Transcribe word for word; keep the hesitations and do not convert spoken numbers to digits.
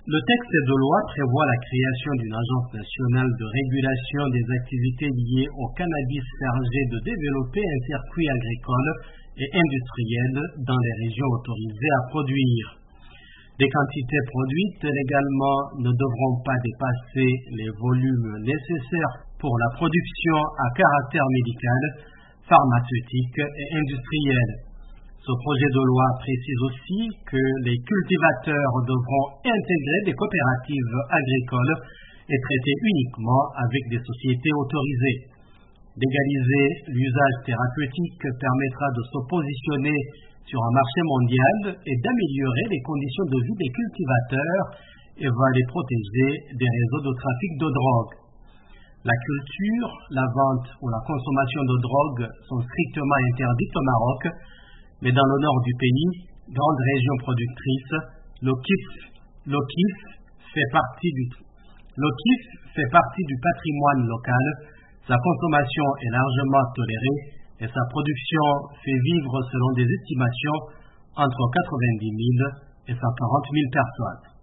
Le texte de loi prévoit la création d'une agence nationale de régulation des activités liées au cannabis chargée de développer un circuit agricole et industriel dans les régions autorisées à produire. Des quantités produites légalement ne devront pas dépasser les volumes nécessaires pour la production à caractère médical, pharmaceutique et industriel. Ce projet de loi précise aussi que les cultivateurs devront intégrer des coopératives agricoles et traiter uniquement avec des sociétés autorisées. Légaliser l'usage thérapeutique permettra de se positionner sur un marché mondial et d'améliorer les conditions de vie des cultivateurs et va les protéger des réseaux de trafic de drogue. La culture, la vente ou la consommation de drogue sont strictement interdites au Maroc, mais dans le nord du pays, grande région productrice, l'Okif, l'Okif fait partie du l'Okif fait partie du patrimoine local. Sa consommation est largement tolérée et sa production fait vivre, selon des estimations, entre quatre-vingt-dix mille et cent quarante mille personnes.